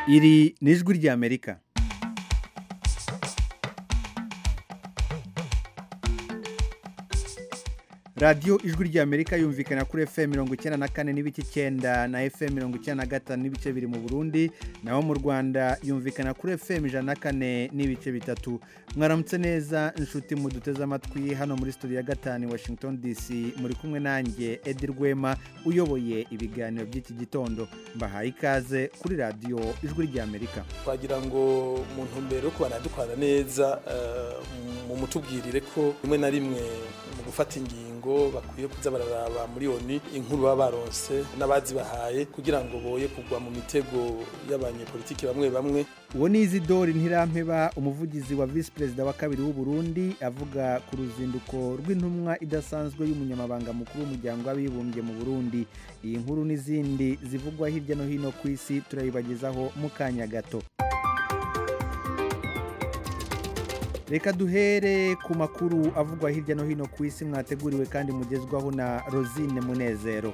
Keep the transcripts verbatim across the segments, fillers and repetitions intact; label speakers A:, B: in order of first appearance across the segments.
A: Iri ni ijwi ry'Amerika. radiyo ijwi ry'Amerika yumvikana kuri F M mirongo icyenda na kane n'ibice icyenda na F M mirongo icyenda na gatanu n'ibice biri mu Burundi, naho mu Rwanda yumvikana kuri F M ijana na kane n'ibice bitatu. Mwaramutse neza inshuti muduteze amatwi hano muri studio ya gatanu Washington D C, muri kumwe nanjye Edi Rwema uyoboye ibiganiro by'iki gitondo. Mbahaye ikaze kuri radiyo ijwi ry'Amerika.
B: Twagira ngo mu ntumbero ko banadukwana neza mu mutubwirire ko rimwe na rimwe mu gufata ingingo bakwiye kuza bararaba muri oni inkuru baba baronse n'abazi bahaye kugira ngo boye kugwa mu mitego y'abanyepolitiki bamwe bamwe.
A: Uwo ni Isidore Ntirampeba, umuvugizi wa Vice President wa kabiri w'u Burundi, avuga ku ruzinduko rw'intumwa idasanzwe y'umunyamabanga mukuru w'umuryango w'abibumbye mu Burundi. Iyi nkuru n'izindi zivugwa hirya no hino ku isi turayibagezaho mu kanya gato. Reka duhere ku makuru avugwa hirya no hino ku isi mwateguriwe kandi mugezwaho na Rosine Munezero.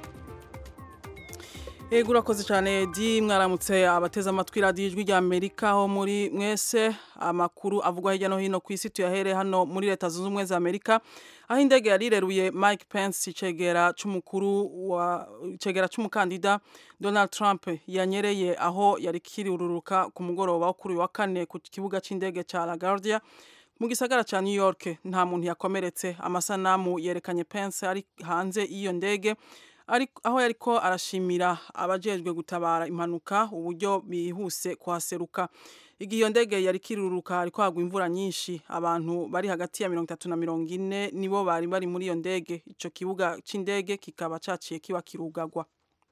C: Ego urakoze cyane di mwaramutse abateze amatwi radiyo ijwi ry'Amerika ho muri mwese. Amakuru avugwa hirya no hino ku isi tuyahere hano muri Leta Zunze Ubumwe za Amerika, aho indege yarireruye Mike Pence icegera c'umukuru wa icegera c'umukandida Donald Trump yanyereye aho yari kirururuka ku mugoroba wo kuri wa kane ku kibuga c'indege ca LaGuardia mu gisagara ca New York. Nta muntu yakomeretse. Amasanamu yerekanye Pence ari hanze iyo ndege ari aho yariko arashimira abajejwe gutabara impanuka uburyo bihuse kwaseruka. Igihe iyo ndege yari kiruruka ariko hagwa imvura nyinshi, abantu bari hagati ya mirongo itatu na mirongo ine nibo bari bari muri iyo ndege. Ico kibuga c'indege kikaba caciye kiba kirugagwa.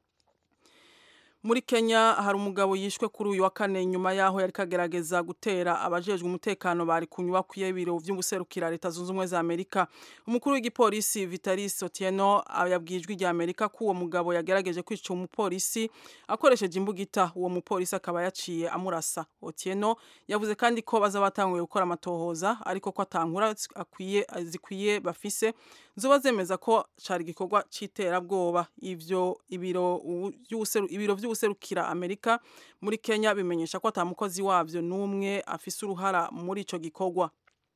C: Muri Kenya hari umugabo yishwe kuri uyu wa kane nyuma yaho yari kagerageza gutera abajejwe umutekano bari kunywa kuyebiro vy'ubuserukira Leta Zunze Ubumwe za Amerika. Umukuru w'igipolisi Vitalis Otieno yabwijwe rya Amerika ko uwo mugabo yagerageje kwica umupolisi akoresheje imbugita. Uwo mupolisi akaba yaciye amurasa. Otieno yavuze kandi ko baza batanguye gukora amatohoza ariko ko atankura akwiye zikwiye bafise zoba zemeza ko cari gikorwa c'iterabwoba. Ivyo ibiro by'ubuseru ibiro vy'ubuserukira Amerika muri Kenya bimenyesha ko atamukozi wavyo numwe afise uruhara muri ico gikorwa.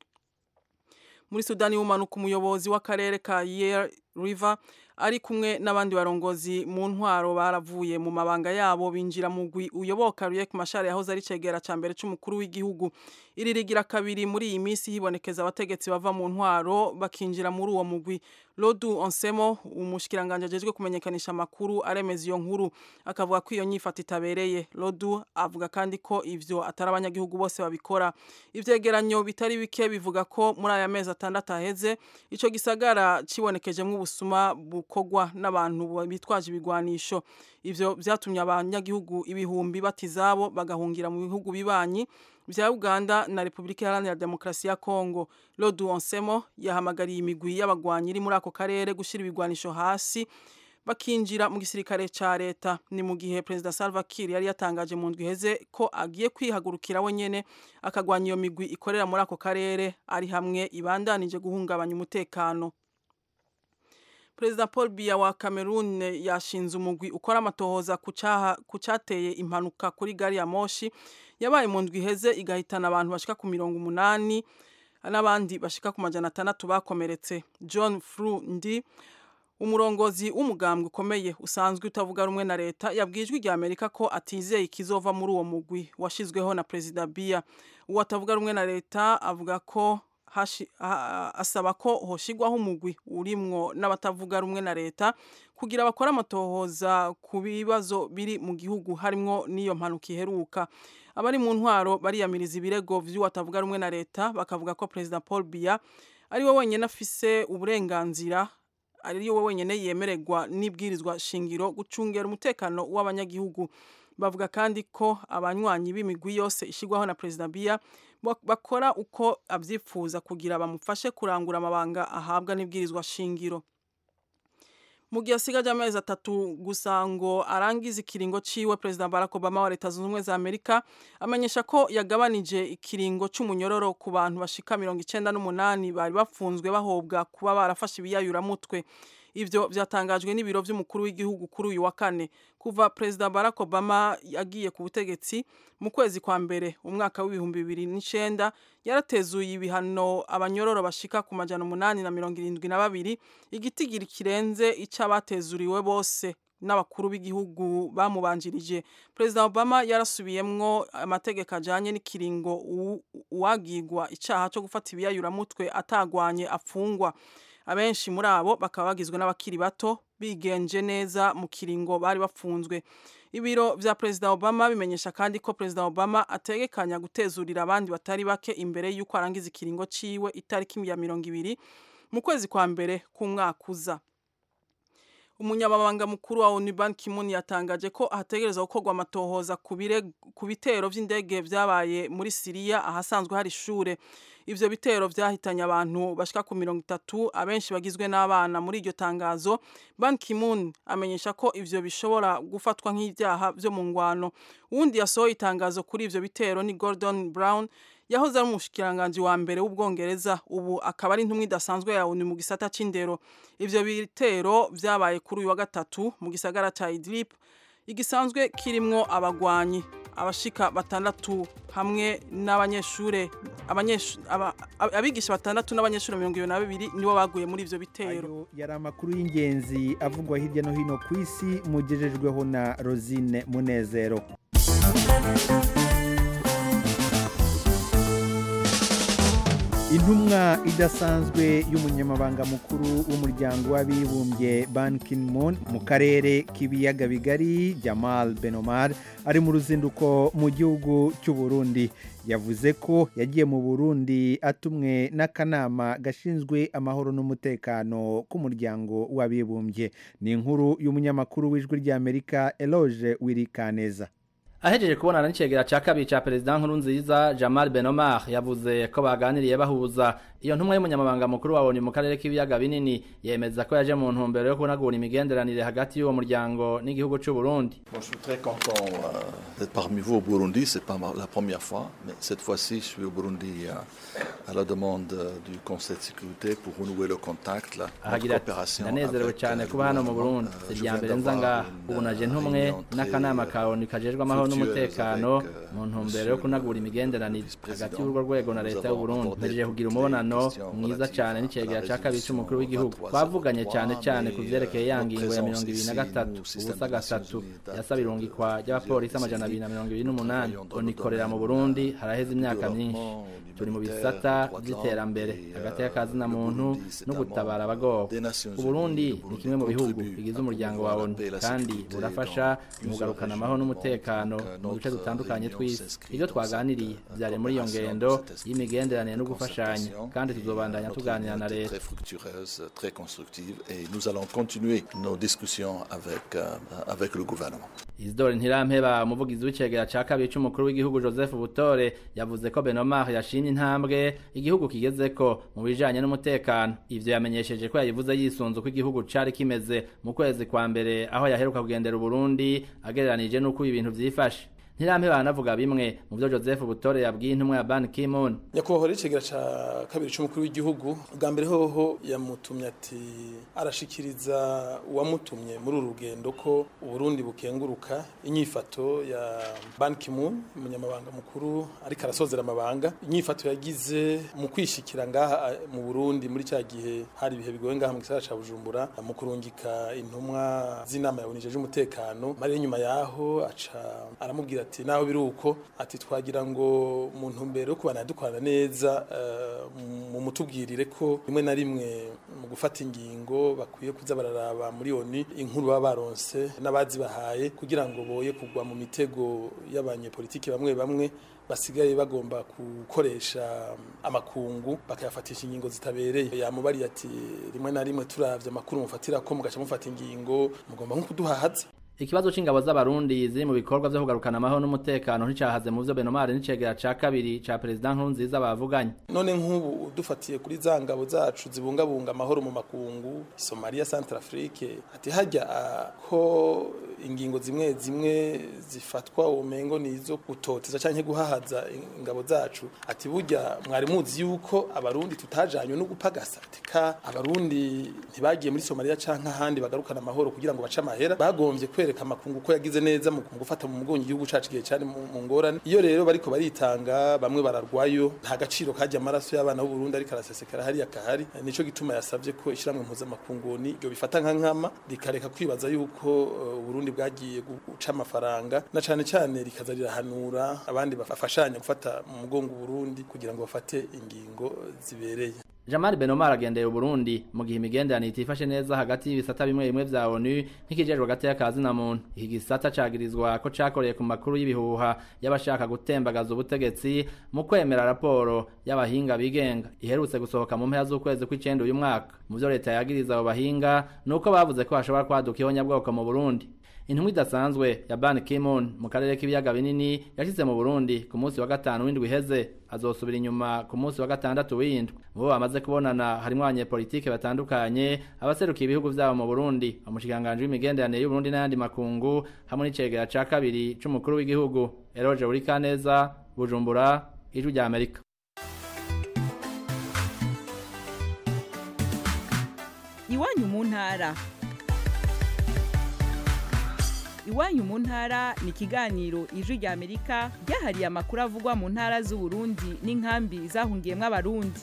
C: Muri Sudani y'umanuka umuyobozi w'akarere ka Yale River ari kumwe n'abandi barongozi mu ntwaro baravuye mu mabanga yabo binjira mu gwi uyoboka Riek Machar yahoze ari cegera ca mbere c'umukuru w'igihugu. Iri rigira kabiri muri iyi misi hibonekeza abategetsi bava mu ntwaro bakinjira muri uwo mugwi. Lodu Onsemo, umushikiranganje ajejwe kumenyekanisha amakuru, aremeza iyo nkuru akavuga ko iyo nyifata itabereye. Lodu avuga kandi ko ivyo atari abanyagihugu bose babikora. Ivyegeranyo bitari bike bivuga ko muri aya mezi atandatu aheze ico gisagara cibonekejemwo ubusuma bukogwa n'abantu bitwaje ibigwanisho. Ivyo vyatumye abanyagihugu ibihumbi batizabo bagahungira mu bihugu bibanyi vya Uganda na Republika Iharanira Demokarasi ya Kongo. Lodu Onsemo yahamagariye imigwi y'abagwanyi iri muri ako karere gushira ibigwanisho hasi bakinjira mu gisirikare ca leta. Ni mu gihe President Salva Kiir yari yatangaje mu ndwi heze ko agiye kwihagurukira we nyene akagwanya iyo migwi ikorera muri ako karere ari hamwe ibandanije guhungabanya umutekano. President Paul Biya wa Cameroon yashinze umugwi ukora amatohoza ku cateye impanuka kuri gari ya moshi yabaye mu ndwi heze igahitana abantu bashika ku mirongo umunani n'abandi bashika ku majana atandatu bakomeretse. John Frundi, umurongozi w'umugambwe ukomeye usanzwe utavuga rumwe na leta, yabwijwe rya Amerika ko atizeye ikizova muri uwo mugwi washizweho na President Biya. Uwo atavuga rumwe na leta avuga ko Hashi, ha, asaba ko hoshigwaho umugwi urimwo n'abatavuga rumwe na leta kugira bakora amatohoza ku bibazo biri mu gihugu harimwo n'iyo mpanuka iheruka. Abari mu ntwaro bariyamiriza ibirego vy'uwatavuga rumwe na leta bakavuga ko President Paul Biya ari we wenyene afise uburenganzira ari we wenyene yemererwa n'ibwirizwa shingiro gucungera umutekano w'abanyagihugu. Bavuga kandi ko abanywanyi b'imigwi yose ishigwaho na President Biya bakora uko avyifuza kugira bamufashe kurangura amabanga ahabwa n'ibwirizwa shingiro. Mu gihe asigaje amezi atatu gusa ngo arangize ikiringo ciwe, President Barack Obama wa Leta Zunze Ubumwe za Amerika amenyesha ko yagabanije ikiringo c'umunyororo ku bantu bashika mirongo icenda n'umunani bari bafunzwe bahobwa kuba barafashe ibiyayuramutwe. ivyo vyatangajwe n'ibiro vy'umukuru w'igihugu kuri uyu wa kane. Kuva President Barack Obama yagiye ku butegetsi mu kwezi kwa mbere umwaka w'ibihumbi bibiri n'icenda yaratezuye ibihano abanyororo bashika ku majana umunani na mirongo irindwi na babiri, igitigiri kirenze icabatezuriwe bose n'abakuru b'igihugu bamubanjirije. President Obama yarasubiyemwo amategeko ajanye n'ikiringo uwagirwa icaha cyo gufata ibiyayuramutwe atagwanye afungwa. Abenshi muri abo bakaba bagizwe n'abakiri bato bigenje neza mu kiringo bari bafunzwe. Ibiro vya President Obama bimenyesha kandi ko President Obama ategekanya gutezurira abandi batari bake imbere y'uko arangiza ikiringo ciwe itariki ya mirongo ibiri mu kwezi kwa mbere k'umwaka uza. Umunyamabanga mukuru wa ONU Ban Ki-moon yatangaje ko hategerezwa gukorwa amatohoza ku bitero vy'indege vyabaye muri Syria ahasanzwe hari ishure. Ivyo bitero vyahitanye abantu bashika ku mirongo itatu, abenshi bagizwe n'abana. Muri iryo tangazo Ban Ki-moon amenyesha ko ivyo bishobora gufatwa nk'ivyaha vyo mu ngwano. Uwundi yasohoye itangazo kuri ivyo bitero ni Gordon Brown, yahoze ari umushikiranganji wa mbere w'Ubwongereza, ubu akaba ari intumwa idasanzwe ya ONU mu gisata c'indero. Ivyo bitero vyabaye kuri uyu wa gatatu mu gisagara ca Idlib, igisanzwe kirimwo abagwanyi abashika batandatu hamwe n'abanyeshure abigisha batandatu n'abanyeshure mirongo ibiri na babiri nibo baguye muri ivyo bitero.
A: Ayo yari amakuru y'ingenzi avugwa hirya no hino ku isi mugejejweho na Rosine Munezero. Intumwa idasanzwe y'umunyamabanga mukuru w'umuryango w'abibumbye Ban Ki-moon mu karere k'ibiyaga bigari, Jamal Benomar, ari mu ruzinduko mu gihugu cy'u Burundi. Yavuze ko yagiye mu Burundi atumwe n'akanama gashinzwe amahoro n'umutekano k'umuryango w'abibumbye. Ni inkuru y'umunyamakuru w'ijwi ry'Amerika Eloge Wirikaneza.
D: Ahejeje kubonana n'icegera ca kabiri ca President Nkurunziza, Jamal Benomar yavuze ko baganiriye bahuza. Iyo ntumwa y'umunyamabanga mukuru wa ONU mu karere k'ibiyaga binini yemeza ko yaje mu ntumbero yo kunagura imigenderanire hagati y'uwo muryango n'igihugu cy'u Burundi.
E: Moi, je suis très content euh, d'être parmi vous au Burundi. C'est pas la première fois, mais cette fois-ci, je suis au Burundi euh, à la demande euh, du Conseil de sécurité pour renouer le contact, la coopération.
D: Ndanezerewe cyane kuba hano mu Burundi. Si ryambere nza nga ubu naje ntumwe n'akanama ka ONU kajejwe amahoro n'umutekano mu ntumbero yo kunagura imigenderanire hagati y'urwo rwego na leta y'u Burundi. Mpejeje kugira umubonano mwiza cyane n'icegera ca kabiri c'umukuru w'igihugu. Twavuganye cyane cyane ku vyerekeye ya ngingo ya mirongo ibiri na gatatu ubusa gatatu yasaba irungikwa ry'abapolisi amajana abiri na mirongo ibiri n'umunani. Onikorera mu Burundi haraheze imyaka myinshi. Turi mu bisata vy'iterambere hagati y'akazi na muntu no gutabara abagowe. U Burundi ni kimwe mu bihugu bigize umuryango wa ONU kandi burafasha mu kugarukana amahoro n'umutekano mu bice dutandukanye tw'isi. Ivyo twaganiriye vyari muri iyo ngendo y'imigenderanire no gufashanya, kandi tuzobandanya tuganira na leta.
E: Très constructive, et nous allons continuer nos discussions avec euh, avec le gouvernement.
D: Isidore Ntirampeba, umuvugizi w'icegera ca kabiri c'umukuru w'igihugu Joseph Butore, yavuze ko Benomar yashimye intambwe igihugu kigezeko mu bijanye n'umutekano. Ivyo yamenyesheje ko yayivuze yisunze ko igihugu cari kimeze mu kwezi kwa mbere aho yaheruka kugendera Burundi, agereranije n'uko ibintu vyifashe. Ntirampeba anavuga bimwe mu byo Joseph Butore yabwiye intumwa ya Ban Ki-moon.
B: Nyakubahwa icegera ca kabiri c'umukuru w'igihugu, bwa mbere hoho yamutumye ati arashikiriza uwamutumye muri uru rugendo ko Uburundi bukenguruka inyifato ya Ban Ki-moon, umunyamabanga mukuru ariko arasozera amabanga, inyifato yagize mu kwishikira ngaha mu Burundi muri cya gihe hari ibihe bigoye ngaha mu gisagara ca Bujumbura, mu kurungika intumwa z'inama ya ONU jeje umutekano. Mari nyuma yaho aca aramubwira ati naho biruko, ati twagira ngo mu ntumbero yo kubana dukorana neza mu mutubwirire ko rimwe na rimwe mu gufata ingingo bakwiye kuza bararaba muri ONU inkuru baba baronse n'abazi bahaye, kugira ngo boye kugwa mu mitego y'abanyepolitiki bamwe bamwe basigaye bagomba gukoresha amakungu bakayafatisha ingingo zitabereye. Yamubariye ati rimwe na rimwe turavye amakuru mufatira ko mugaca mufata ingingo mugomba nko kuduhahaza.
D: Ikibazo c'ingabo z'abarundi ziri mu bikorwa vyo kugarukana amahoro n'umutekano nticahaze mu vyo Benomare n'icegera ca kabiri ca President Nkurunziza bavuganye.
B: None nk'ubu dufatiye kuri za ngabo zacu zibungabunga amahoro mu makungu Somalia, Centrafrique, ati hajya ko ingingo zimwe zimwe zifatwa umengo nizo gutoteza canke guhahaza ingabo zacu, ati burya mwari muzi yuko abarundi tutajanywe no gupagasa, tika abarundi ntibagiye muri Somalia canke ahandi bagarukana amahoro kugira ngo bace amahera, bagombye kwereka amakungu ko yagize neza mu gufata mu mugongo igihugu cacu gihe cyane mu ngorane. Iyo rero bariko baritanga bamwe bararwayo, nta gaciro kajya amaraso y'abana b'u Burundi ariko arasesekara hari yakahari. Nico gituma yasavye ko ishiramwe mpuza makungu ni byo bifata nka nkama rikareka kwibaza yuko uh, Burundi bwagiye guca amafaranga, na cane cane rikazarira hanura abandi bafashanya gufata mu mugongo Burundi kugira ngo bafate ingingo zibereye.
D: Jamari Benomare agendeye Burundi mu gihe imigenderanire itifashe neza hagati y'ibisata bimwe bimwe vya O N U nk'ikijejwe hagati y'akazi na muntu. Iki gisata cagirizwa ko cakoreye ku makuru y'ibihuha y'abashaka gutembagaza ubutegetsi mu kwemera raporo y'abahinga bigenga iherutse gusohoka mu mpera z'ukwezi kw'icenda uyu mwaka. Mu vyo leta yagiriza abo bahinga nuko bavuze ko hashobora kwaduka ihonyabwoko mu Burundi. Intumwa idasanzwe ya Ban Ki-moon mu karere k'ibiyaga binini yashitse mu Burundi ku munsi wa gatanu w'indwi iheze, azosubira inyuma ku munsi wa gatandatu w'indwi. Bo bamaze kubonana harimo abanyepolitike batandukanye, abaserukiye ibihugu vyabo mu Burundi, umushikanganje w'imigenderanire y'u Burundi n'ayandi makungu hamwe n'icegera ca kabiri c'umukuru w'igihugu. Eroje Urikaneza, Bujumbura, Ijwi rya Amerika.
F: Iwanyu mu ntara. Iwanyu mu ntara ni kiganiro Ijwi rya Amerika ryahariye amakuru avugwa mu ntara z'u Burundi n'inkambi zahungiyemwe abarundi.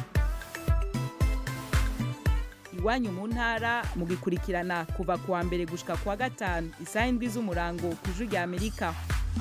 F: Iwanyu mu ntara mugikurikirana kuva kuwa mbere gushika kuwa gatanu isaha indwi z'umurango ku Ijwi rya Amerika.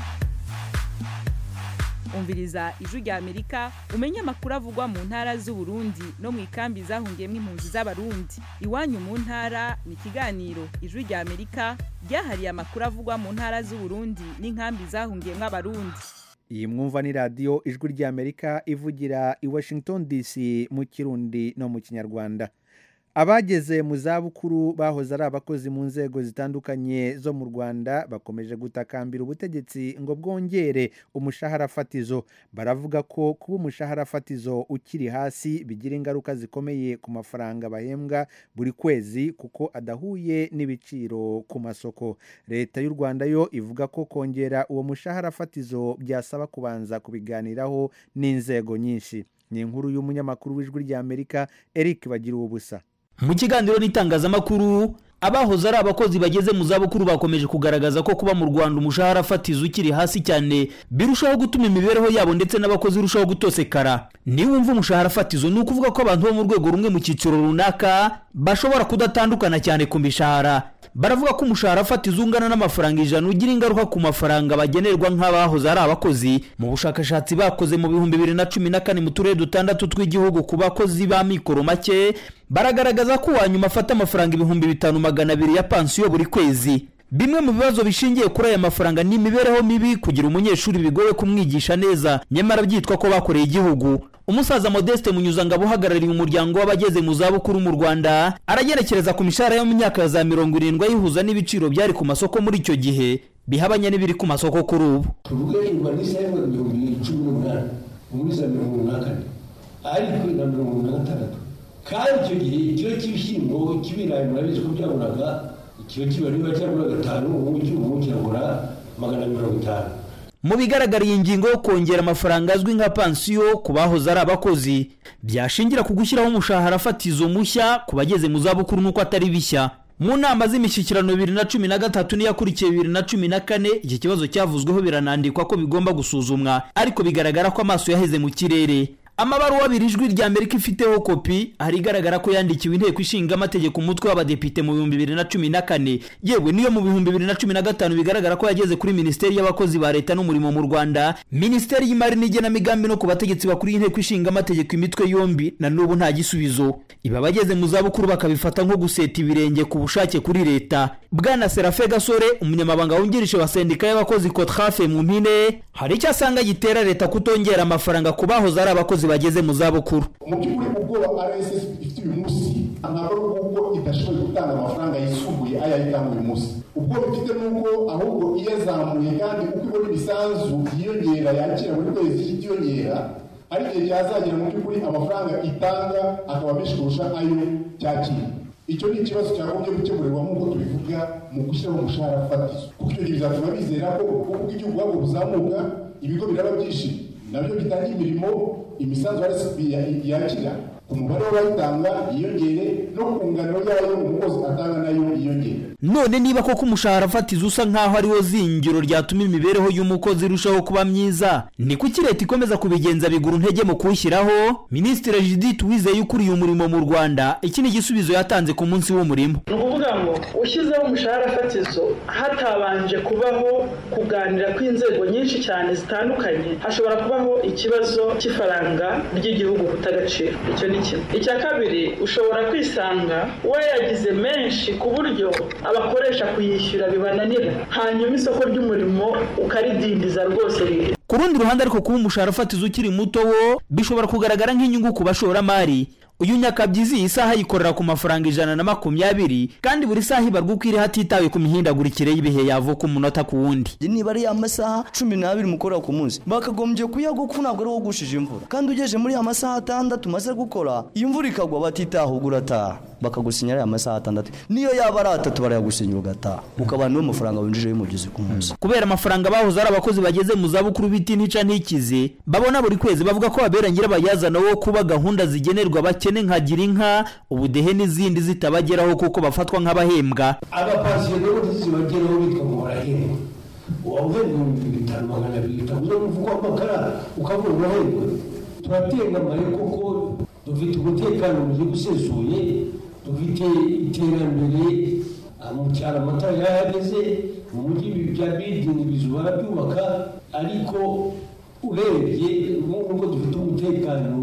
F: Umviriza Ijwi rya Amerika umenye amakuru avugwa mu ntara z'u Burundi no mu ikambi zahungiyemwe impunzi z'abarundi. Iwanyu mu ntara ni kiganiro Ijwi rya Amerika ryahariye amakuru avugwa mu ntara z'u Burundi n'inkambi zahungiyemwe abarundi.
A: Iyi mwumva ni radio Ijwi rya Amerika ivugira i Washington D C mu Kirundi no mu Kinyarwanda. Abageze mu zabukuru bahoze ari abakozi mu nzego zitandukanye zo mu Rwanda bakomeje gutakambira ubutegetsi ngo bwongere umushahara fatizo. Baravuga ko kuba umushahara fatizo ukiri hasi bigira ingaruka zikomeye ku mafaranga bahembwa buri kwezi kuko adahuye n'ibiciro ku masoko. Leta y'u Rwanda yo ivuga ko kongera uwo mushahara fatizo byasaba kubanza kubiganiraho n'inzego nyinshi. Ni inkuru y'umunyamakuru w'Ijwi rya Amerika Eric Bagiruwubusa.
G: Mu kiganiro n'itangazamakuru, abahoze ari abakozi bageze mu zabukuru bakomeje kugaragaza ko kuba mu Rwanda umushahara fatizo ukiri hasi cyane birushaho gutuma imibereho yabo ndetse n'abakozi rushaho gutosekara. Ni wumva umushahara fatizo ni ukuvuga ko abantu bo mu rwego rumwe mu cyiciro runaka bashobora kudatandukana cyane ku mishahara. Baravuga ko umushahara fatizo ungana n'amafaranga ijana ugira ingaruka ku mafaranga bagenerwa nk'abahoze ari abakozi. Mu bushakashatsi bakoze mu bihumbi bibiri na cumi na kane mu turere dutandatu tw'igihugu ku bakozi ba mikoro make, baragaragaza ko wanyuma afata amafaranga ibihumbi bitanu magana abiri ya pansiyo buri kwezi. Bimwe mu bibazo bishingiye kuri aya mafaranga ni imibereho mibi, kugira umunyeshuri bigoye kumwigisha neza nyamara byitwa ko bakoreye igihugu. Umusaza Modeste Munyuzangabo uhagarariye umuryango w'abageze mu zabukuru mu Rwanda aragerekereza ku mishahara yo mu myaka ya za mirongo irindwi ayihuza n'ibiciro byari ku masoko muri icyo gihe bihabanye n'ibiri ku masoko kuri ubu.
H: Tuvuge ingwa n'isayangwa ibihumbi cumi n'umunani muri za mirongo inani ariko na mirongo gatandatu kandi icyo gihe ikiro cy'ibishyimbo kibirayi murabizi ko byaguraga ikiro cy'ibiribwa cyaguraga gatanu ubu cy'ubu kiragura magana mirongo itanu.
G: Mu bigaragariye ingingo yo kongera amafaranga azwi nka pansiyo ku bahoze ari abakozi byashingira ku gushyiraho umushahara fatizo mushya ku bageze mu zabukuru nuko atari bishya. Mu nama z'imishyikirano bibiri na cumi na gatatu n'iyakurikiye bibiri na cumi na kane iki kibazo cyavuzweho biranandikwa ko bigomba gusuzumwa, ariko bigaragara ko amaso yaheze mu kirere. Amabaruwa abiri Ijwi rya Amerika ifiteho kopi hari igaragara ko yandikiwe inteko ishinga amategeko umutwe w'abadepite mu bihumbi bibiri na cumi na kane, yewe niyo mu bihumbi bibiri na cumi na gatanu bigaragara ko yageze kuri Minisiteri y'abakozi ba leta n'umurimo mu Rwanda, Minisiteri y'imari n'igenamigambi no ku bategetsi bakuru y'inteko ishinga amategeko imitwe yombi na n'ubu nta gisubizo. Iba bageze mu zabukuru bakabifata nko guseta ibirenge ku bushake kuri leta. Bwana Serafe Gasore umunyamabanga wungirije wa sendika y'abakozi Cotrafe mu mpine hari icyo asanga gitera leta kutongera amafaranga ku bahoze ari abakozi abakozi bageze mu zabukuru.
I: Mu by'ukuri ubwoba R S S B ifite uyu munsi ntabwo ubwo idashoboye gutanga amafaranga yisumbuye ayayitanga uyu munsi. Ubwo bifite nuko ahubwo iyazamuye kandi uko ibona ibisanzu yiyongera yakira muri kwezi cyiyongera ari igihe yazagera mu by'ukuri amafaranga itanga akaba menshi kurusha ayo cyakira. Icyo ni ikibazo cyagombye gukemurirwa nk'uko tubivuga mu gushyiraho umushahara fatizo, kuko ibyo bizatuma bizera ko ubukungu bw'igihugu bwabo buzamuka, ibigo biraba byinshi nabyo bitanga imirimo, imisanzu R S S B yakira umubare w'abayitanga yiyongere no ku ngano yayo umukozi atanga nayo yiyongere.
G: None niba koko umushahara fatizo usa nkaho ariwo zingiro ryatuma imibereho y'umukozi irushaho kuba myiza, ni kuki leta ikomeza kubigenza bigura intege mu kuwushyiraho? Minisitiri Judith Uwizeye ukuriye umurimo mu Rwanda, iki ni igisubizo yatanze ku munsi w'umurimo.
J: Ni ukuvuga ngo ushyizeho umushahara fatizo hatabanje kubaho kuganira kw'inzego nyinshi cyane zitandukanye, hashobora kubaho ikibazo cy'ifaranga ry'igihugu kutagaciro. Icyo ni kimwe. Icya kabiri, ushobora kwisanga we yagize menshi ku buryo abakoresha kuyishyura bibananira, hanyuma isoko ry'umurimo ukaridindiza rwose riri.
G: Ku rundi ruhande ariko kuba umushahara fatizo ukiri muto wo bishobora kugaragara nk'inyungu ku bashoramari. Uyu Nyakabyizi isaha yikorera ku mafaranga ijana na makumyabiri kandi buri saha ibarwa uko iri hatitawe ku mihindagurikire y'ibihe yavuka umunota ku wundi.
K: Niba ari amasaha cumi n'abiri mukorera ku munsi bakagombye kuyaguka ntabwo ari wo gushije imvura, kandi ugeje muri amasaha atandatu maze gukora iyo imvura ikagwa batitaha ugurataha bakagusinyira amasaha atandatu, niyo yaba ari atatu barayagusinyira ugataha ukabana n'uwo mafaranga winjije y'umugezi ku munsi.
G: Kubera amafaranga bahoze ari abakozi bageze mu zabukuru biti nica ntikize babona buri kwezi, bavuga ko babera nyirabayazana wo kuba gahunda zigenerwa bakene nka gira inka, ubudehe n'izindi zitabageraho kuko bafatwa nk'abahembwa.
H: Abapasiyo rero ntizibageraho bitwa ngo barahembwa, wavuga ibihumbi bitanu magana abiri utavuze umufuko w'amakara ukavuga urahembwa. Turatengamaye koko, dufite umutekano mu gihugu usesuye, dufite iterambere mu cyaro amatara yahageze, mu mujyi bya bidingi bizu barabyubaka, ariko urebye nk'uko dufite umutekano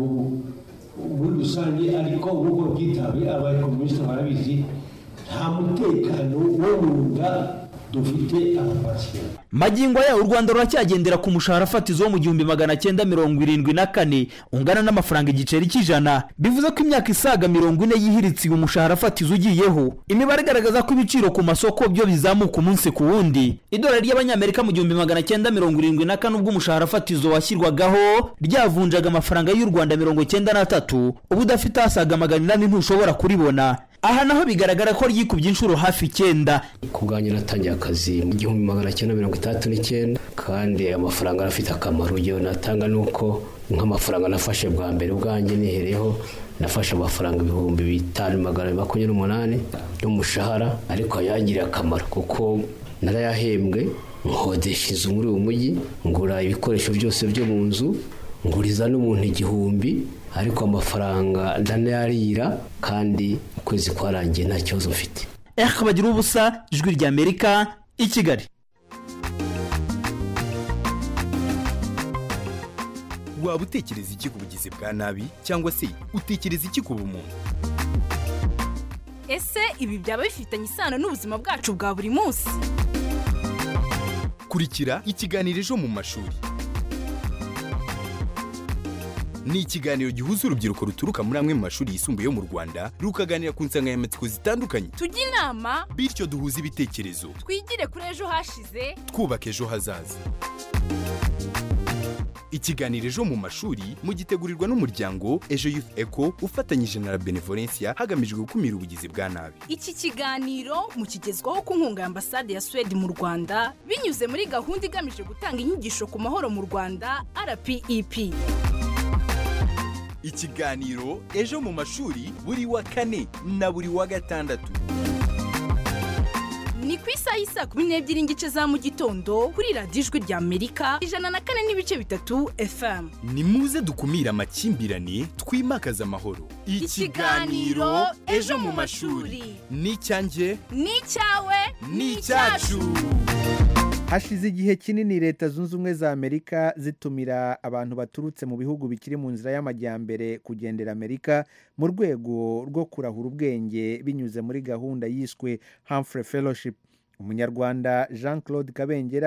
H: muri rusange, ariko nk'uko byitabe abayekonomisite barabizi nta mutekano wo mu nda dufite abapasiyo.
G: Magingo aya u Rwanda ruracyagendera ku mushahara fatizo wo mu gihumbi magana cyenda mirongo irindwi na kane ungana n'amafaranga igiceri cy'ijana, bivuze ko imyaka isaga mirongo ine yihiritse uyu mushahara fatizo ugiyeho. Imibare igaragaza ko ibiciro ku masoko byo bizamuka umunsi ku wundi. Idolari ry'abanyamerika mu gihumbi magana cyenda mirongo irindwi na kane ubwo umushahara fatizo washyirwagaho ryavunjaga amafaranga y'u Rwanda mirongo cyenda na tatu, ubu udafite asaga magana inani ntushobora kuribona. Aha naho bigaragara ko ryikubye inshuro hafi icyenda.
L: Kubwanyu natangiye akazi mu gihumbi magana cyenda mirongo itandatu n'icyenda kandi amafaranga arafite akamaro. Urugero natanga nuko nk'amafaranga nafashe bwa mbere ubwanjye nihereyeho nafashe amafaranga ibihumbi bitanu magana makumyabiri n'umunani y'umushahara, ariko yangiriye akamaro kuko narayahembwe, nkodesha inzu muri uyu mujyi, ngura ibikoresho byose byo mu nzu, nguriza n'umuntu igihumbi, ariko amafaranga ndanayarira kandi ukwezi kwarangiye nta kibazo mfite.
G: Eh bagira ubusa, Ijwi ry'Amerika i Kigali.
M: Waba utekereza iki ku bugizi bwa nabi cyangwa se utekereza iki ku bumuntu?
N: Ese ibi byaba bifitanye isano n'ubuzima bwacu bwa buri munsi?
M: Kurikira ikiganiro Ejo mu mashuri. Ni ikiganiro gihuza urubyiruko ruturuka muri amwe mu mashuri yisumbuye yo mu Rwanda rukaganira ku nsanganyamatsiko zitandukanye.
N: Tujye inama
M: bityo duhuze ibitekerezo,
N: twigire kuri ejo hashize,
M: twubaka ejo hazaza. Ikiganiro Ejo mu mashuri mugitegurirwa n'umuryango Ejo Youth Eco ufatanyije na Benevolencia hagamijwe gukumira ubugizi bwa nabi.
N: Iki kiganiro mukigezwaho ku nkunga ya Ambasade ya Sweden mu Rwanda binyuze muri gahunda igamije gutanga inyigisho ku mahoro mu Rwanda R P E P.
M: Ikiganiro Ejo mu mashuri buri wa kane na buri wa gatandatu.
N: Ni ku isaha y'isa kumi n'ebyiri n'igice za mu gitondo kuri radiyo Ijwi ry'Amerika ijana na kane n'ibice bitatu F M.
M: Ni muze dukumira amakimbirane, twimakaza amahoro.
N: Ikiganiro Ejo mu mashuri
M: ni icyanjye,
N: ni icyawe,
M: ni icyacu.
A: Hashize igihe kinini Leta Zunze Ubumwe za Amerika zitumira abantu baturutse mu bihugu bikiri mu nzira y'amajyambere kugendera Amerika mu rwego rwo kurahura ubwenge binyuze muri gahunda yiswe Humphrey Fellowship. Umunyarwanda Jean Claude Kabengera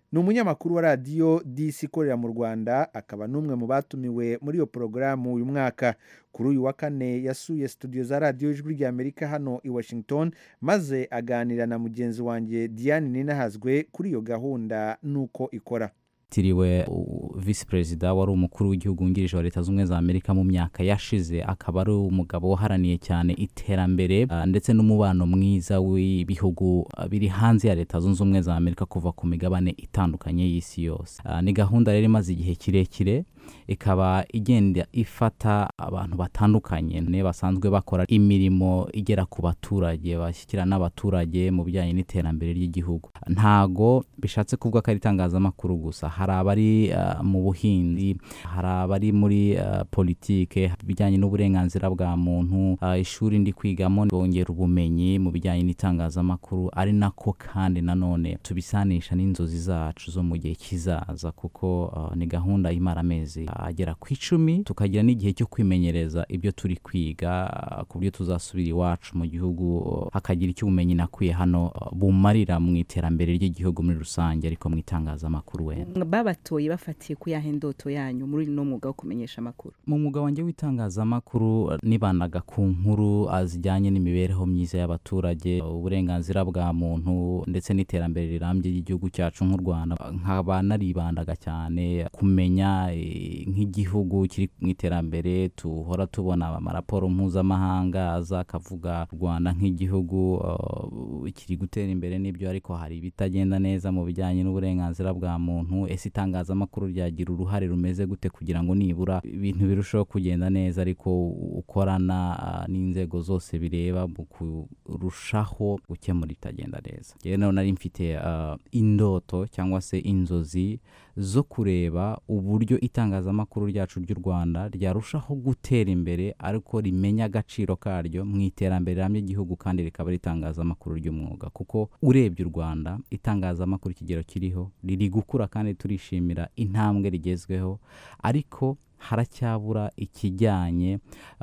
A: ni umunyamakuru wa radiyo disi ikorera mu Rwanda akaba n'umwe mu batumiwe muri iyo porogaramu uyu mwaka. Kuri uyu wa kane yasuye studio za radiyo ijwi rya Amerika hano i Washington maze aganira na mugenzi wanjye Diane Ninahazwe kuri iyo gahunda nuko ikora.
O: Tiriwe vice perezida wari umukuru w'igihugu wungirije wa Leta Zunze Ubumwe za Amerika mu myaka yashize, akaba ari umugabo waharaniye cyane iterambere uh, ndetse n'umubano mwiza w'ibihugu uh, biri hanze ya Leta Zunze Ubumwe za Amerika kuva ku migabane itandukanye y'isi yose. Uh, ni gahunda rero imaze igihe kirekire, ikaba igenda ifata abantu batandukanye ne basanzwe bakora imirimo igera ku baturage, bashyikira n'abaturage mu bijyanye n'iterambere ry'igihugu. Ntago bishatse kuvuga ko ari itangazamakuru gusa, hari abari uh, mu buhinzi, hari abari muri uh, politike, bijyanye n'uburenganzira bwa muntu. Uh, ishuri ndi kwigamo bongera ubumenyi mu bijyanye n'itangazamakuru, ari nako kandi nanone tubisanisha n'inzozi zacu zo mu gihe kizaza, kuko uh, ni gahunda imara amezi agera ku icumi, tukagira n'igihe cyo kwimenyereza ibyo turi kwiga ku buryo tuzasubira iwacu mu gihugu hakagira icyo ubumenyi nakuye hano bumarira mu iterambere ry'igihugu muri rusange, ariko mu itangazamakuru wenda.
F: Babatoye bafatiye ku yahe ndoto yanyu muri no mwuga wo kumenyesha amakuru?
O: Mu mwuga wanjye w'itangazamakuru nibanaga ku nkuru azijyanye n'imibereho myiza y'abaturage, uburenganzira bwa muntu ndetse n'iterambere rirambye ry'igihugu cyacu nk'u Rwanda. Nkaba naribandaga cyane kumenya nk'igihugu kiri mu iterambere. Tuhora tubona amaraporo mpuzamahanga aza akavuga u Rwanda nk'igihugu uh, kiri gutera imbere n'ibyo, ariko hari ibitagenda neza mu bijyanye n'uburenganzira bwa muntu. Ese itangazamakuru ryagira uruhare rumeze gute kugira ngo nibura ibintu birushaho kugenda neza, ariko ukorana uh, n'inzego zose bireba mu kurushaho gukemura itagenda neza. Rero nari mfite uh, indoto cyangwa se inzozi zo kureba uburyo itangazamakuru ryacu ry'u Rwanda ryarushaho gutera imbere, ariko rimenya agaciro karyo mu iterambere rirambye igihugu, kandi rikaba ritangazamakuru ry'umwuga. Kuko urebye u Rwanda itangazamakuru ikigero kiriho riri gukura kandi turishimira intambwe rigezweho, ariko haracyabura ikijyanye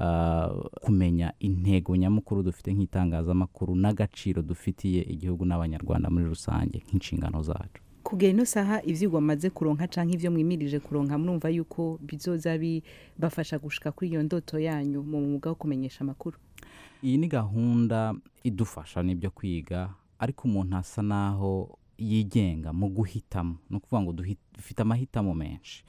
O: uh, kumenya intego nyamukuru dufite nk'itangazamakuru n'agaciro dufitiye igihugu n'abanyarwanda muri rusange nk'inshingano zacu.
F: Kugera ino saha ivyigwa maze kuronka canke ivyo mwimirije kuronka, murumva yuko bizoza bibafasha gushika kuri iyo ndoto yanyu mu mwuga wo kumenyesha amakuru?
O: Iyi ni gahunda idufasha n'ibyo kwiga, ariko umuntu asa naho yigenga mu guhitamo. No kuvuga ngo dufite amahitamo menshi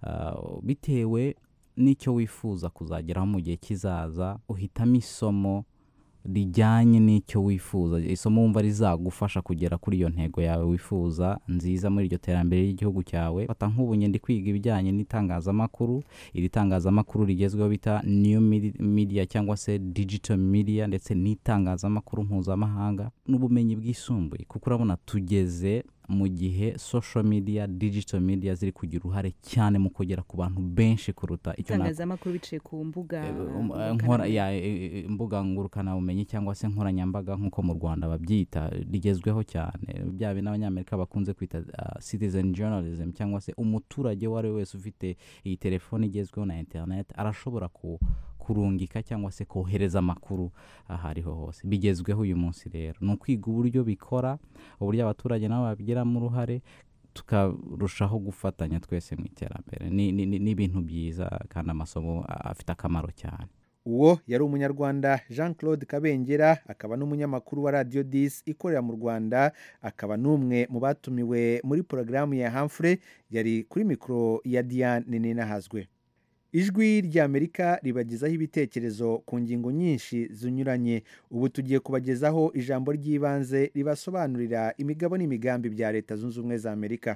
O: uh, bitewe n'icyo wifuza kuzageraho mu gihe kizaza. Uhitamo isomo rijyanye n'icyo wifuza, isomo wumva rizagufasha kugera kuri iyo ntego yawe wifuza nziza muri iryo terambere ry'igihugu cyawe. Fata nk'ubu ndi kwiga ibijyanye n'itangazamakuru, iri tangazamakuru rigezweho bita new media cyangwa se digital media, ndetse n'itangazamakuru mpuzamahanga n'ubumenyi bwisumbuye, kuko urabona tugeze mu gihe social media, digital media ziri kugira uruhare cyane mu kugera ku bantu benshi kuruta icyo
F: itangazamakuru biciye ku mbuga
O: nkora ya imbuga ngurukana bumenyi cyangwa se nkoranyambaga nk'uko mu Rwanda babyita, rigezweho cyane. Byabe n'abanyamerika bakunze kwita uh, citizen journalism, cyangwa se umuturage wari wese ufite iyi telefone igezweho na internet arashobora ku kurungika cyangwa se kohereza amakuru ahariho hose. Bigezweho uyu munsi rero no kwiga uburyo bikora, uburyo abaturage nabo babigiramo uruhare, tukarushaho gufatanya twese mu iterambere. Ni ni ibintu byiza kandi amasomo afite akamaro cyane.
A: Uwo yari umunyarwanda Jean Claude Kabengera, akaba n'umunyamakuru wa Radio dix ikorera mu Rwanda, akaba n'umwe mu batumiwe muri porogaramu ya Humphrey. Yari kuri mikro ya Diane Ninahazwe. Ijwi rya Amerika ribagezaho ibitekerezo ku ngingo nyinshi zinyuranye. Ubu tugiye kubagezaho ijambo ry'ibanze ribasobanurira imigabo n'imigambi bya Leta Zunze Ubumwe za Amerika.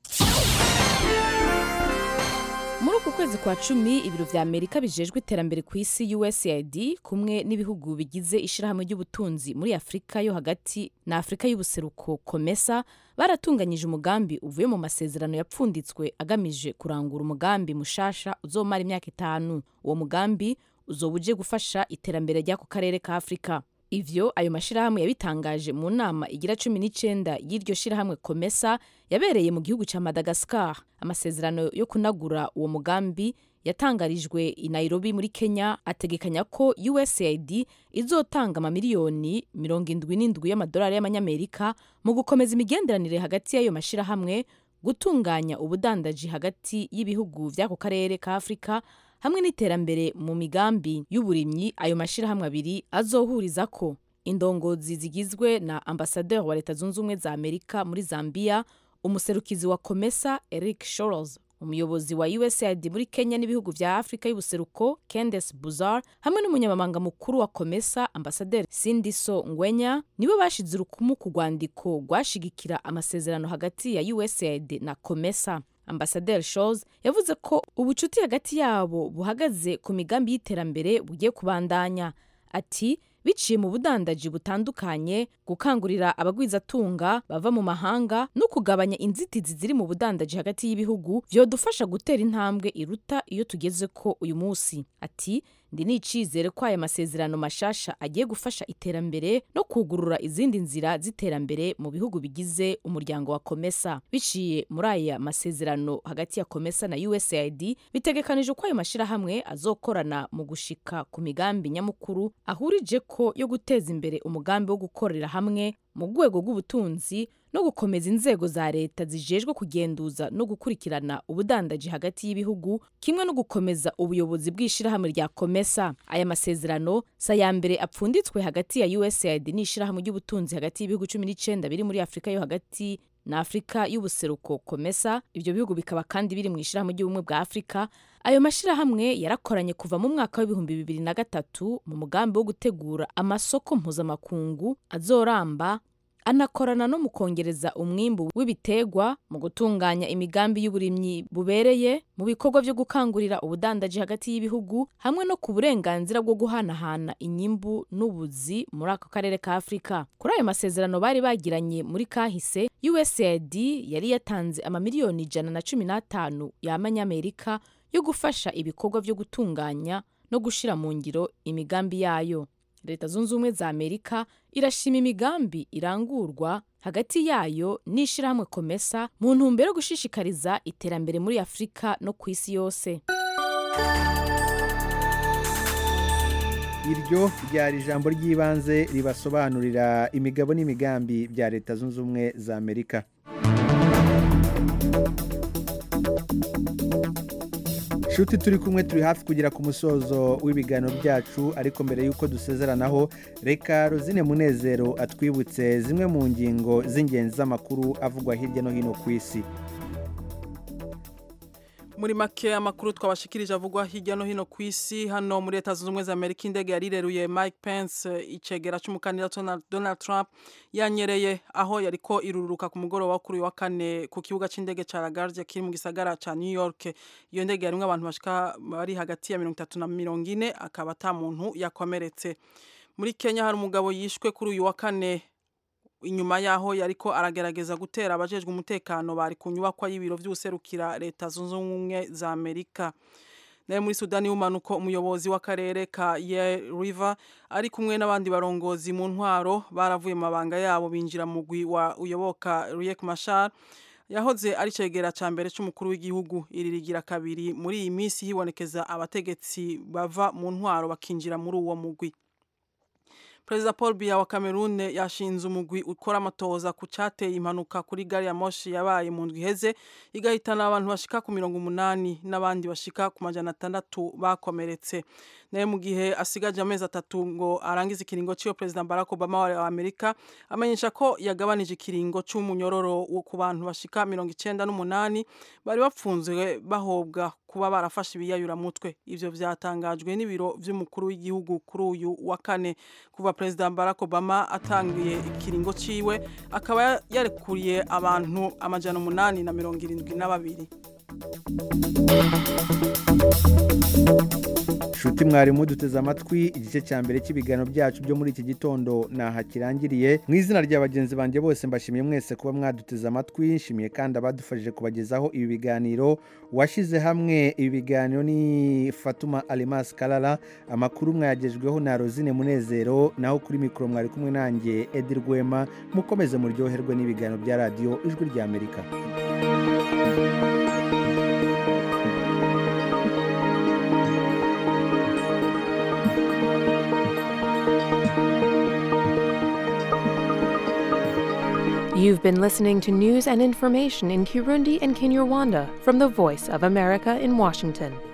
P: Muri uku kwezi kwa cumi, ibiro vya Amerika bijejwe iterambere ku isi U S A I D kumwe n'ibihugu bigize ishirahamwe ry'ubutunzi muri Afrika yo hagati na Afrika y'ubuseruko COMESA baratunganyije umugambi uvuye mu masezerano yapfunditswe agamije kurangura umugambi mushasha uzomara imyaka itanu. Uwo mugambi uzobuje gufasha iterambere ry'ako karere ka Afrika. Ivyo ayo mashirahamwe yabitangaje mu nama igira cumi n'icenda y'iryo shirahamwe COMESA yabereye mu gihugu ca Madagascar. Amasezerano yo kunagura uwo mugambi yatangarijwe i Nairobi muri Kenya, ategekanya ko U S A I D izotanga amamiliyoni mirongo indwi n'indwi y'amadolari y'amanyamerika mu gukomeza imigenderanire hagati y'ayo mashirahamwe gutunganya ubudandaji hagati y'ibihugu vy'ako karere ka Afrika hamwe n'iterambere mu migambi y'uburimyi ayo mashirahamwe abiri azohurizako. Indongozi zigizwe na ambasaderi wa Leta Zunze Ubumwe za Amerika muri Zambia, umuserukizi wa COMESA Eric Shores, umuyobozi wa U S A I D muri Kenya n'ibihugu vya Afrika y'ubuseruko Candace Buzar, hamwe n'umunyamabanga mukuru wa COMESA ambasaderi Sindiso Ngwenya, nibo bashize urukumu ku rwandiko rwashigikira amasezerano hagati ya U S A I D na COMESA. Ambasaderi Shores yavuze ko ubucuti hagati yabo buhagaze ku migambi y'iterambere bugiye kubandanya. Ati biciye mu budandaji butandukanye, gukangurira abagwizatunga bava mu mahanga no kugabanya inzitizi ziri mu budandaji hagati y'ibihugu vyodufasha gutera intambwe iruta iyo tugeze ko uyu munsi. Ati ndi n'icizere ko aya masezerano mashasha agiye gufasha iterambere no kugurura izindi nzira z'iterambere mu bihugu bigize umuryango wa COMESA. Biciye muri aya masezerano hagati ya COMESA na U S A I D, bitegekanije ko ayo mashirahamwe azokorana mu gushika ku migambi nyamukuru ahurije ko yo guteza imbere umugambi wo gukorera hamwe mu rwego rw'ubutunzi no gukomeza inzego za leta zijejwe kugenduza no gukurikirana ubudandaji hagati y'ibihugu, kimwe no gukomeza ubuyobozi bw'ishirahamwe rya COMESA. Aya masezerano sa ya mbere apfunditswe hagati ya U S A I D n'ishirahamwe ry'ubutunzi hagati y'ibihugu cumi n'icenda biri muri Afrika yo hagati na Afrika y'ubuseruko COMESA. Ibyo bihugu bikaba kandi biri mu ishirahamwe ry'ubumwe bwa Afrika. Ayo mashirahamwe yarakoranye kuva mu mwaka w'ibihumbi bibiri na gatatu mu mugambi wo gutegura amasoko mpuzamakungu azoramba, anakorana no mu kongereza umwimbu w'ibitegwa, mu gutunganya imigambi y'uburimyi bubereye, mu bikorwa byo gukangurira ubudandaji hagati y'ibihugu, hamwe no ku burenganzira bwo guhanahana inyimbu n'ubuzi muri ako karere ka Afrika. Kuri ayo masezerano bari bagiranye muri kahise, U S A I D yari yatanze amamiliyoni ijana na cumi n'atanu y'amanyamerika yo gufasha ibikorwa byo gutunganya no gushira mu ngiro imigambi yayo. Leta Zunze Ubumwe za Amerika irashima imigambi irangurwa hagati yayo n'ishirahamwe COMESA mu ntumbero yo gushishikariza iterambere muri Afrika no ku isi yose.
A: Iryo ryari ijambo ry'ibanze ribasobanurira imigabo n'imigambi bya Leta Zunze Ubumwe za Amerika. Shuti turi kumwe, turi hafi kugera ku musozo w'ibiganiro byacu, ariko mbere yuko dusezeranaho reka Rosine Munezero atwibutse zimwe mu ngingo z'ingenzi z'amakuru avugwa hirya no hino ku isi.
C: Muri make amakuru twabashikirije avugwa hirya no hino ku isi. Hano muri Leta Zunze Ubumwe za Amerika indege yarireruye Mike Pence, icegera c'umukandida Donald Trump, yanyereye aho yariko iruruka ku mugoroba kuri wa kane ku kibuga c'indege ca LaGuardia kiri mu gisagara ca New York. Iyo ndege yarimwe abantu bashika bari hagati ya mirongo itatu na mirongo ine, akaba ata muntu yakomeretse. Muri Kenya hari umugabo yishwe kuri uyu wa kane inyuma yaho yariko aragerageza gutera abajejwe umutekano bari ku nyubakwa y'ibiro vy'userukira Leta Zunze Ubumwe za Amerika. Naye muri Sudani y'umanuko umuyobozi w'akarere ka Ye River ari kumwe n'abandi barongozi mu ntwaro baravuye mu mabanga yabo binjira mu gwi wa uyoboka Riek Machar yahoze ari cegera ca mbere c'umukuru w'igihugu. Iri rigira kabiri muri iyi minsi hibonekeza abategetsi bava mu ntwaro bakinjira muri uwo mugwi. Perezida Paul Biya wa Cameroon yashinze umugwi ukora amatoza ku cateye impanuka kuri gari ya moshi yabaye mu ndwi iheze igahitana abantu bashika ku mirongo umunani n'abandi bashika ku majana atandatu bakomeretse. Naye mu gihe asigaje amezi atatu ngo arangize ikiringo cyo President Barack Obama wa Amerika amenyesha ko yagabanije ikiringo c'umunyororo wo ku bantu bashika mirongo icenda n'umunani bari bapfunzwe bahobwa kuba barafashe ibiyayura mutwe. Ivyo vyatangajwe n'ibiro vy'umukuru w'igihugu kuri uyu wa kane. Kuva President Barack Obama atangiye ikiringo ciwe akaba yarekuriye abantu amajana umunani na mirongo irindwi na babiri.
A: Shuti mwarimu duteze amatwi, igice cya mbere cy'ibiganiro byacu byo muri iki gitondo naha kirangiriye. Mu izina rya bagenzi banje bose mbashimiye mwese kuba mwaduteze amatwi, nshimiye kandi abadufashije kubagezaho ibi biganiro. Washize hamwe ibi biganiro ni Fatuma Alimas Kalala, amakuru mwayagejweho na Rosine Munezero, naho kuri mikoro mwari kumwe nanjye Edi Rwema. Mukomeze muryoherwe n'ibiganiro bya radio Ijwi rya Amerika.
Q: You've been listening to news and information in Kirundi and Kinyarwanda from the Voice of America in Washington.